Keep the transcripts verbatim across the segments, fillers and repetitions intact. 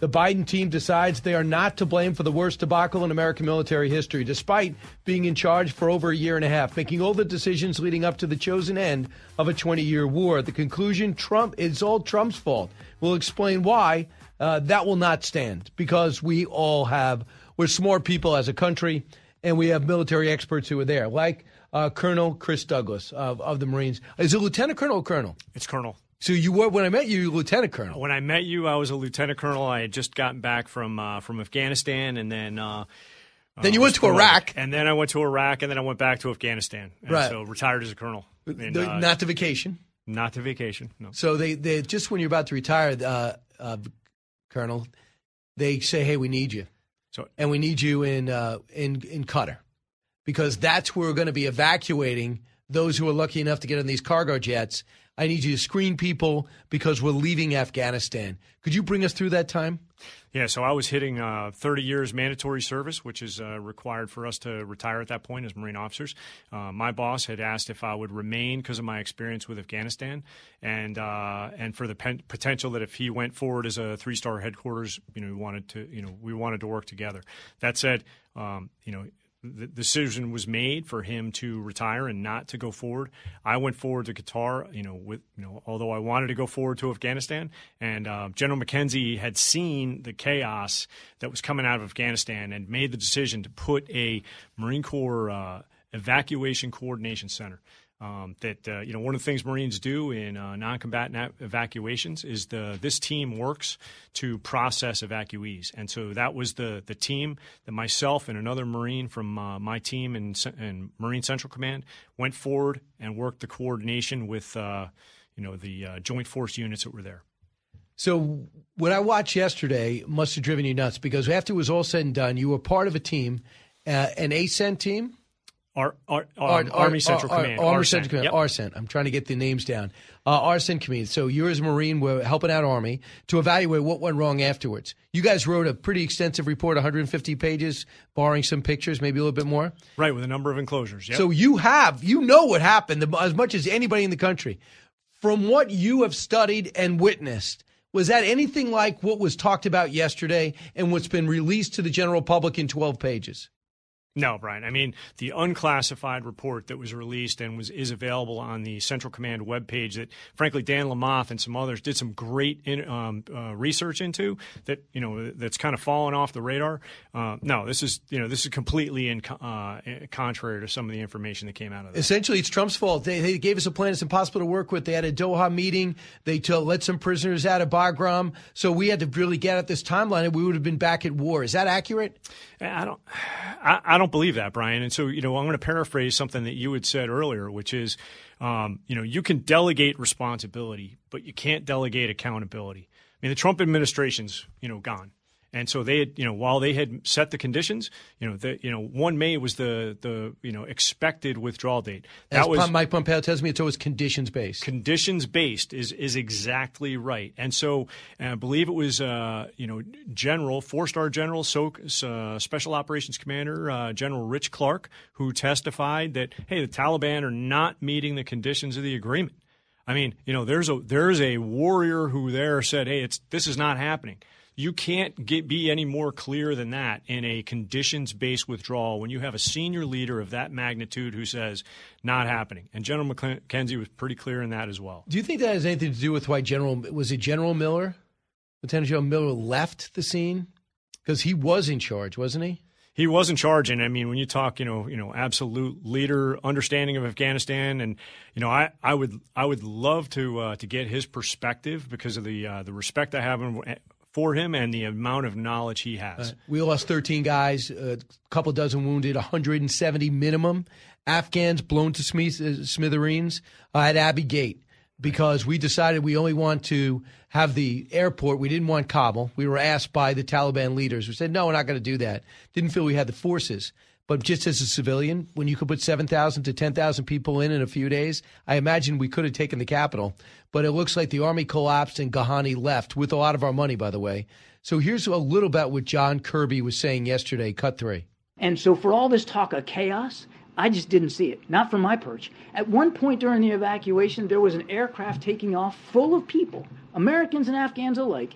The Biden team decides they are not to blame for the worst debacle in American military history, despite being in charge for over a year and a half, making all the decisions leading up to the chosen end of a twenty-year war. At the conclusion, Trump, it's all Trump's fault. We'll explain why uh, that will not stand, because we all have, we're smart people as a country, and we have military experts who are there, like uh, Colonel Chris Douglas of, of the Marines. Is it Lieutenant Colonel or Colonel? It's Colonel. So you were, when I met you, you were Lieutenant Colonel. When I met you, I was a Lieutenant Colonel. I had just gotten back from uh, from Afghanistan, and then uh, then you uh, went to Iraq, and then I went to Iraq, and then I went back to Afghanistan. And right. So retired as a colonel. And, the, uh, not to vacation. Not to vacation. No. So they, they just when you're about to retire, uh, uh, Colonel, they say, "Hey, we need you, so and we need you in uh, in in Qatar, because that's where we're going to be evacuating those who are lucky enough to get on these cargo jets. I need you to screen people because we're leaving Afghanistan." Could you bring us through that time? Yeah, so I was hitting uh, thirty years mandatory service, which is uh, required for us to retire at that point as Marine officers. Uh, my boss had asked if I would remain because of my experience with Afghanistan, and uh, and for the pen- potential that if he went forward as a three-star headquarters, you know, we wanted to, you know, we wanted to work together. That said, um, you know. The decision was made for him to retire and not to go forward. I went forward to Qatar, you know, with you know, although I wanted to go forward to Afghanistan, and uh, General McKenzie had seen the chaos that was coming out of Afghanistan and made the decision to put a Marine Corps uh, evacuation coordination center. Um, that uh, you know, one of the things Marines do in uh, non-combatant evacuations is the this team works to process evacuees, and so that was the the team that myself and another Marine from uh, my team and and Marine Central Command went forward and worked the coordination with uh, you know the uh, joint force units that were there. So what I watched yesterday must have driven you nuts, because after it was all said and done, you were part of a team, uh, an A C E N T team. Our, our, um, Ar- Army Central Ar- Command. Ar- Army Arsen. Central Command. Yep. Arsen. I'm trying to get the names down. Uh, Arsen Command. So you as a Marine were helping out Army to evaluate what went wrong afterwards. You guys wrote a pretty extensive report, one hundred fifty pages, barring some pictures, maybe a little bit more. Right, with a number of enclosures. Yep. So you have, you know what happened as much as anybody in the country. From what you have studied and witnessed, was that anything like what was talked about yesterday and what's been released to the general public in twelve pages? No, Brian. I mean, the unclassified report that was released and was is available on the Central Command webpage that, frankly, Dan Lamothe and some others did some great in, um, uh, research into that, you know, that's kind of fallen off the radar. Uh, no, this is, you know, this is completely in, uh, contrary to some of the information that came out of that. Essentially, it's Trump's fault. They, they gave us a plan it's impossible to work with. They had a Doha meeting. They told, let some prisoners out of Bagram. So we had to really get at this timeline, and we would have been back at war. Is that accurate? I don't, I, I don't believe that, Brian. And so, you know, I'm going to paraphrase something that you had said earlier, which is, um, you know, you can delegate responsibility, but you can't delegate accountability. I mean, the Trump administration's, you know, gone. And so they had, you know, while they had set the conditions, you know, the, you know, one May was the, the, you know, expected withdrawal date. That As was Mike Pompeo tells me, it's always conditions based. Conditions based is, is exactly right. And so I believe it was, uh, you know, General, four-star General, so, uh, Special Operations Commander, uh, General Rich Clark, who testified that, hey, the Taliban are not meeting the conditions of the agreement. I mean, you know, there's a, there's a warrior who there said, hey, it's, this is not happening. You can't get, be any more clear than that in a conditions-based withdrawal when you have a senior leader of that magnitude who says, not happening. And General McKenzie was pretty clear in that as well. Do you think that has anything to do with why General, was it General Miller, Lieutenant General Miller left the scene? Because he was in charge, wasn't he? He was in charge, and I mean, when you talk, you know, you know, absolute leader, understanding of Afghanistan, and you know, I, I would, I would love to uh, to get his perspective because of the uh, the respect I have for him and the amount of knowledge he has. Uh, we lost thirteen guys, a couple dozen wounded, one hundred seventy minimum. Afghans blown to smithereens uh, at Abbey Gate because we decided we only want to have the airport. We didn't want Kabul. We were asked by the Taliban leaders. We said, no, we're not going to do that. Didn't feel we had the forces. But just as a civilian, when you could put seven thousand to ten thousand people in in a few days, I imagine we could have taken the capital. But it looks like the Army collapsed and Ghani left with a lot of our money, by the way. So here's a little bit what John Kirby was saying yesterday, cut three. And so for all this talk of chaos, I just didn't see it, not from my perch. At one point during the evacuation, there was an aircraft taking off full of people, Americans and Afghans alike,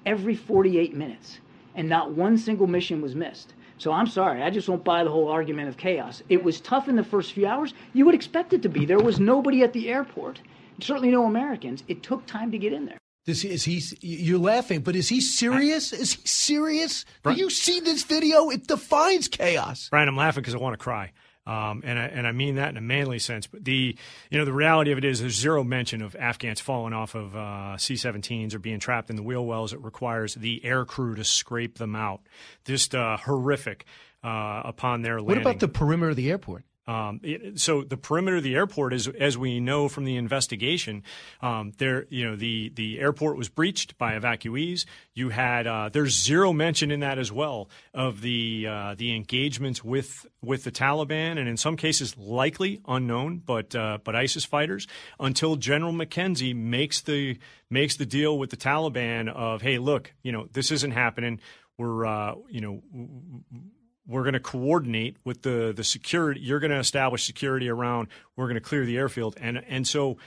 every forty-eight minutes, and not one single mission was missed. So I'm sorry, I just don't buy the whole argument of chaos. It was tough in the first few hours. You would expect it to be. There was nobody at the airport, certainly no Americans. It took time to get in there. This, is he? You're laughing, but is he serious? Is he serious? Do you see this video? It defines chaos. Brian, I'm laughing because I want to cry. Um, and I and I mean that in a manly sense. But the you know the reality of it is there's zero mention of Afghans falling off of uh, C seventeens or being trapped in the wheel wells. It requires the air crew to scrape them out. Just uh, horrific uh, upon their landing. What about the perimeter of the airport? Um, it, so the perimeter of the airport is, as we know from the investigation, um, there, you know, the, the airport was breached by evacuees. You had, uh, there's zero mention in that as well of the, uh, the engagements with, with the Taliban, and in some cases likely unknown, but, uh, but ISIS fighters, until General McKenzie makes the, makes the deal with the Taliban of, hey, look, you know, this isn't happening. We're, uh, you know, w- w- We're going to coordinate with the, the security. You're going to establish security around. We're going to clear the airfield. And and so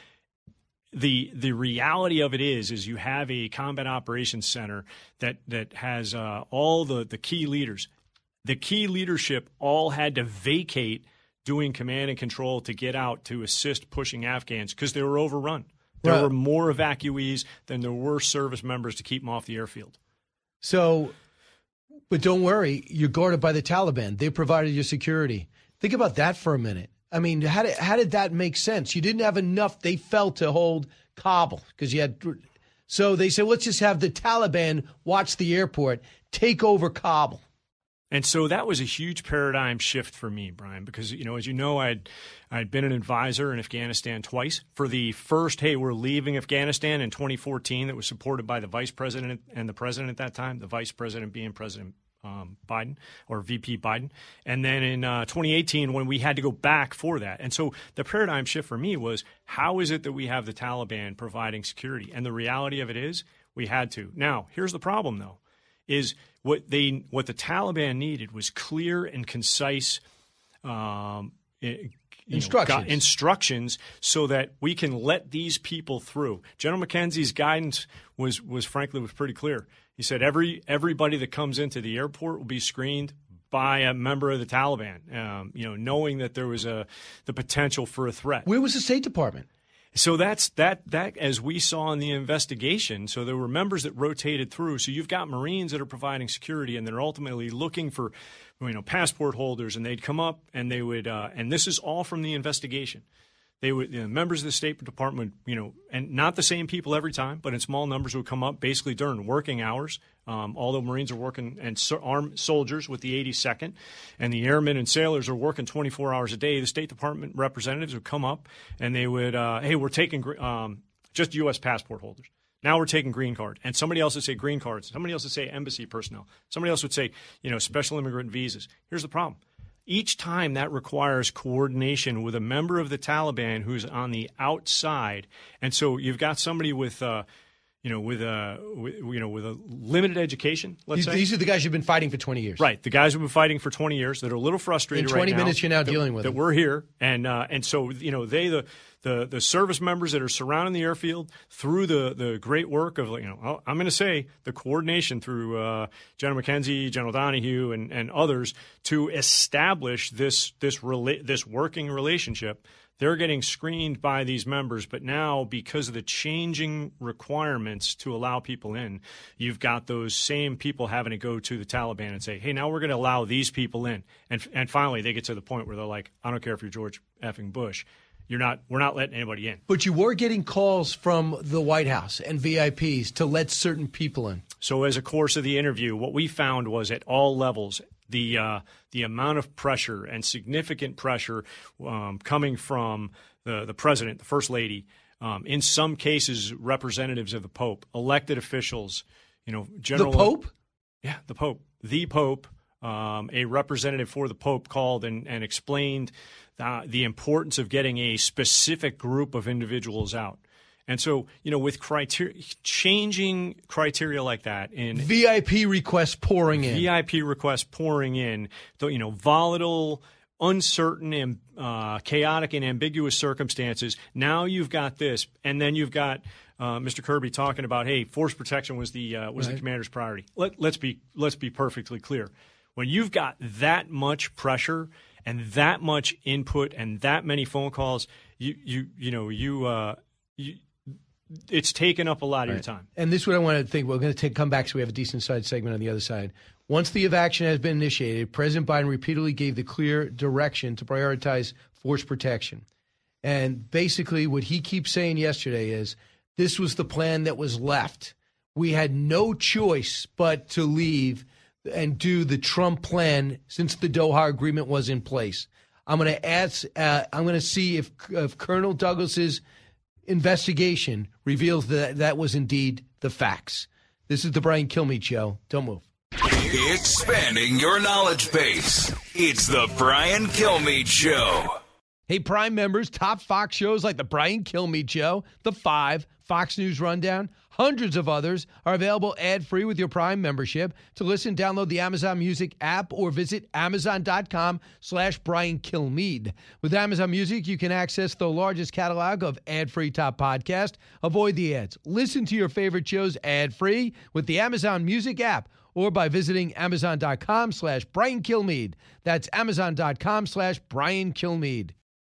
the the reality of it is is you have a combat operations center that that has uh, all the, the key leaders. The key leadership all had to vacate doing command and control to get out to assist pushing Afghans because they were overrun. There Right. were more evacuees than there were service members to keep them off the airfield. So, but don't worry, you're guarded by the Taliban. They provided your security. Think about that for a minute. I mean, how did, how did that make sense? You didn't have enough, they felt, to hold Kabul because you had. So they said, let's just have the Taliban watch the airport, take over Kabul. And so that was a huge paradigm shift for me, Brian, because, you know, as you know, I'd I'd been an advisor in Afghanistan twice. For the first, hey, we're leaving Afghanistan in twenty fourteen, that was supported by the vice president and the president at that time, the vice president being President um, Biden or V P Biden. And then in uh, twenty eighteen, when we had to go back for that. And so the paradigm shift for me was, how is it that we have the Taliban providing security? And the reality of it is we had to. Now, here's the problem, though, is what they what the Taliban needed was clear and concise um, you instructions. know, instructions so that we can let these people through. General McKenzie's guidance was was frankly was pretty clear. He said every everybody that comes into the airport will be screened by a member of the Taliban. Um, you know, knowing that there was a the potential for a threat. Where was the State Department? So that's that that as we saw in the investigation. So there were members that rotated through. So you've got Marines that are providing security, and they're ultimately looking for, you know, passport holders, and they'd come up and they would, uh, and this is all from the investigation. They would, you know, members of the State Department, you know, and not the same people every time, but in small numbers would come up basically during working hours. Um, although Marines are working and so, armed soldiers with the eighty-second, and the airmen and sailors are working twenty-four hours a day, the State Department representatives would come up and they would, uh, hey, we're taking um, just U S passport holders. Now we're taking green card. And somebody else would say green cards. Somebody else would say embassy personnel. Somebody else would say, you know, special immigrant visas. Here's the problem. Each time that requires coordination with a member of the Taliban who's on the outside. And so you've got somebody with, uh, you know, with a, with, you know, with a limited education, let's These, say. these are the guys you've been fighting for twenty years. Right. The guys who've been fighting for twenty years that are a little frustrated In twenty right now. minutes, you're now that, dealing with That them. we're here. And, uh, and so, you know, they, the, the, the service members that are surrounding the airfield through the, the great work of, you know, I'm going to say the coordination through uh, General McKenzie, General Donahue, and, and others to establish this, this, rela- this working relationship. They're getting screened by these members, but now because of the changing requirements to allow people in, you've got those same people having to go to the Taliban and say, hey, now we're going to allow these people in. And and finally, they get to the point where they're like, I don't care if you're George effing Bush. You're not. We're not letting anybody in. But you were getting calls from the White House and V I Ps to let certain people in. So as a course of the interview, what we found was at all levels, the uh, the amount of pressure and significant pressure um, coming from the, the president, the first lady, um, in some cases representatives of the Pope, elected officials, you know, general. The Pope? Yeah, the Pope. The Pope, um, a representative for the Pope called and, and explained the, the importance of getting a specific group of individuals out. And so, you know, with criteria, changing criteria like that in V I P requests pouring in. V I P requests pouring in, you know, volatile, uncertain, uh, chaotic and ambiguous circumstances. Now you've got this, and then you've got uh, Mister Kirby talking about, hey, force protection was the uh, was right. the commander's priority. Let, let's be let's be perfectly clear. When you've got that much pressure and that much input and that many phone calls, you you you know you uh, you. It's taken up a lot of right. your time. And this is what I want to think. We're going to take, come back so we have a decent side segment on the other side. Once the evacuation has been initiated, President Biden repeatedly gave the clear direction to prioritize force protection. And basically what he keeps saying yesterday is this was the plan that was left. We had no choice but to leave and do the Trump plan since the Doha Agreement was in place. I'm going to ask, uh, I'm going to see if, if Colonel Douglas's investigation reveals that that was indeed the facts. This is the Brian Kilmeade Show. Don't move. Expanding your knowledge base. It's the Brian Kilmeade Show. Hey, Prime members, top Fox shows like the Brian Kilmeade Show, The Five, Fox News Rundown, hundreds of others are available ad-free with your Prime membership. To listen, download the Amazon Music app or visit amazon.com slash Brian Kilmeade. With Amazon Music, you can access the largest catalog of ad-free top podcasts. Avoid the ads. Listen to your favorite shows ad-free with the Amazon Music app or by visiting amazon.com slash Brian Kilmeade. That's amazon.com slash Brian Kilmeade.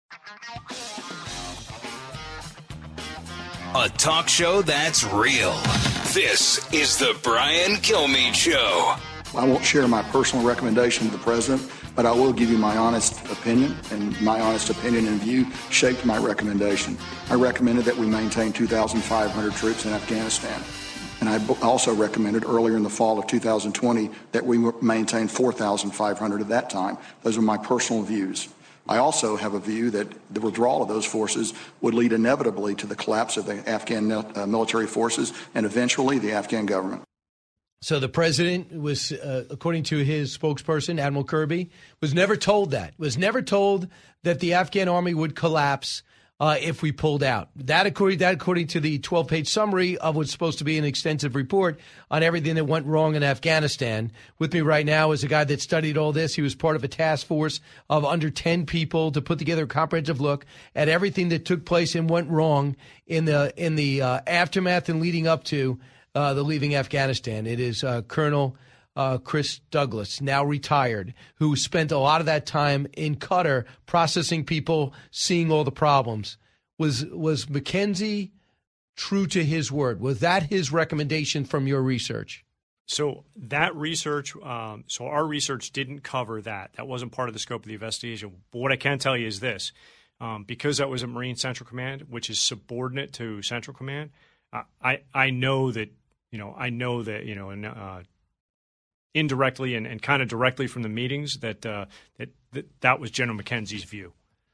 A talk show that's real. This is the Brian Kilmeade Show. I won't share my personal recommendation to the president, but I will give you my honest opinion, and my honest opinion and view shaped my recommendation. I recommended that we maintain two thousand five hundred troops in Afghanistan. And I also recommended earlier in the fall of two thousand twenty that we maintain four thousand five hundred at that time. Those are my personal views. I also have a view that the withdrawal of those forces would lead inevitably to the collapse of the Afghan uh, military forces and eventually the Afghan government. So the president was, uh, according to his spokesperson, Admiral Kirby, was never told that, was never told that the Afghan army would collapse uh, if we pulled out. That according, that according to the twelve-page summary of what's supposed to be an extensive report on everything that went wrong in Afghanistan. With me right now is a guy that studied all this. He was part of a task force of under ten people to put together a comprehensive look at everything that took place and went wrong in the in the uh, aftermath and leading up to uh, the leaving Afghanistan. It is uh, Colonel Uh, Chris Douglas, now retired, who spent a lot of that time in Qatar processing people, seeing all the problems. Was was McKenzie true to his word? Was that his recommendation from your research? So that research, um, so our research didn't cover that. That wasn't part of the scope of the investigation. But what I can tell you is this. Um, because that was a Marine Central Command, which is subordinate to Central Command, uh, I, I know that, you know, I know that, you know, and, uh, indirectly and, and kind of directly from the meetings that, uh, that that that was General McKenzie's view.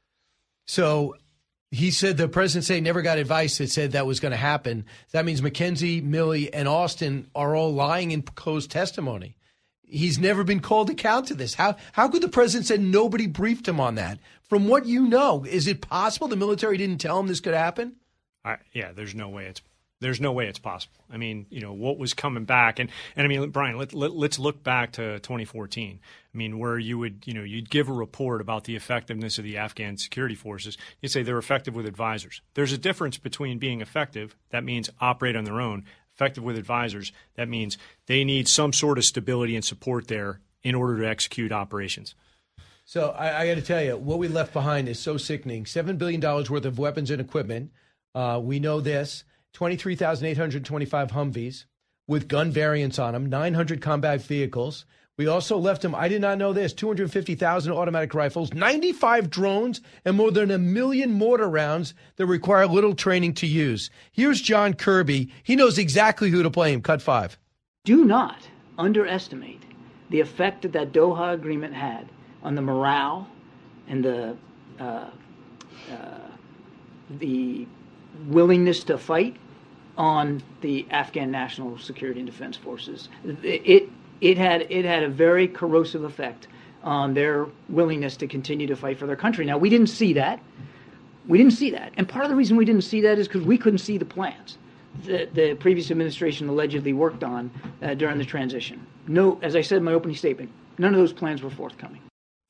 So he said the president said he never got advice that said that was going to happen. That means McKenzie, Milley, and Austin are all lying in closed testimony. He's never been called to account to this. How how could the president say nobody briefed him on that? From what you know, is it possible the military didn't tell him this could happen? I, yeah, there's no way it's There's no way it's possible. I mean, you know, what was coming back. And, and I mean, Brian, let, let, let's look back to twenty fourteen. I mean, where you would, you know, you'd give a report about the effectiveness of the Afghan security forces. You'd say they're effective with advisors. There's a difference between being effective, that means operate on their own, effective with advisors, that means they need some sort of stability and support there in order to execute operations. So I, I got to tell you, what we left behind is so sickening. seven billion dollars worth of weapons and equipment. Uh, we know this. twenty-three thousand eight hundred twenty-five Humvees with gun variants on them, nine hundred combat vehicles. We also left them, I did not know this, two hundred fifty thousand automatic rifles, ninety-five drones, and more than a million mortar rounds that require little training to use. Here's John Kirby. He knows exactly who to blame. Cut five. Do not underestimate the effect that that Doha agreement had on the morale and the uh, uh, the willingness to fight on the Afghan National Security and Defense Forces. It, it it had it had a very corrosive effect on their willingness to continue to fight for their country. Now, we didn't see that. We didn't see that. And part of the reason we didn't see that is because we couldn't see the plans that the previous administration allegedly worked on uh, during the transition. No, as I said in my opening statement, none of those plans were forthcoming.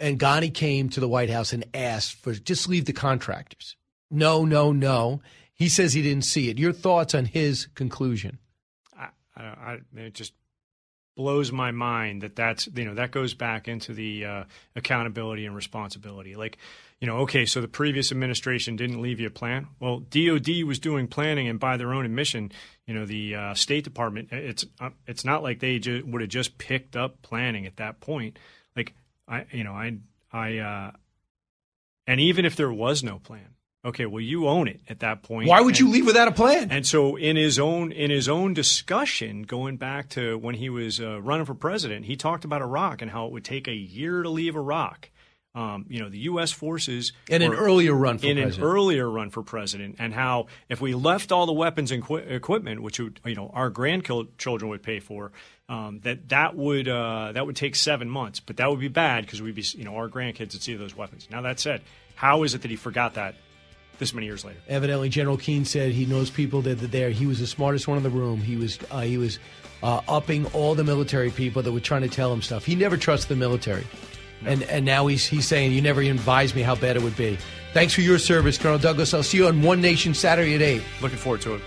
and Ghani came to the White House and asked for just leave the contractors. No, no, no. He says he didn't see it. Your thoughts on his conclusion? I, I, I it just blows my mind that that's, you know, that goes back into the uh, accountability and responsibility. Like, you know, okay, so the previous administration didn't leave you a plan. Well, D O D was doing planning, and by their own admission, you know, the uh, State Department, it's uh, it's not like they ju- would have just picked up planning at that point. Like, I, you know, I, I, uh, and even if there was no plan, okay, well, you own it at that point. Why would and, you leave without a plan? And so, in his own in his own discussion, going back to when he was uh, running for president, he talked about Iraq and how it would take a year to leave Iraq. Um, you know, the U S forces in an earlier run for in president. an earlier run for president, and how if we left all the weapons and qu- equipment, which would, you know, our grandchildren would pay for, um, that that would uh, that would take seven months. But that would be bad because we'd be, you know, our grandkids would see those weapons. Now that said, how is it that he forgot that this many years later? Evidently, General Keane said he knows people that are there. He was the smartest one in the room. He was uh, he was uh, upping all the military people that were trying to tell him stuff. He never trusted the military. No. And and now he's he's saying, you never even advised me how bad it would be. Thanks for your service, Colonel Douglas. I'll see you on One Nation Saturday at eight. Looking forward to it.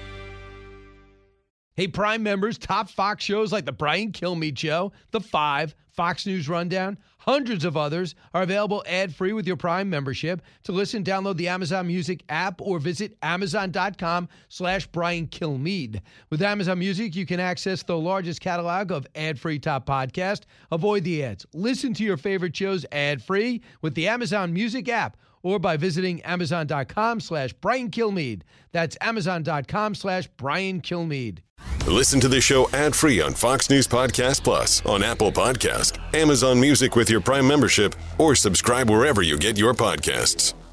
Hey, Prime members, top Fox shows like The Brian Kilmeade Show, The Five, Fox News Rundown, hundreds of others are available ad-free with your Prime membership. To listen, download the Amazon Music app or visit amazon.com slash Brian Kilmeade. With Amazon Music, you can access the largest catalog of ad-free top podcasts. Avoid the ads. Listen to your favorite shows ad-free with the Amazon Music app or by visiting amazon.com slash Brian Kilmeade. That's amazon.com slash Brian Kilmeade. Listen to the show ad-free on Fox News Podcast Plus, on Apple Podcast, Amazon Music with your Prime membership, or subscribe wherever you get your podcasts.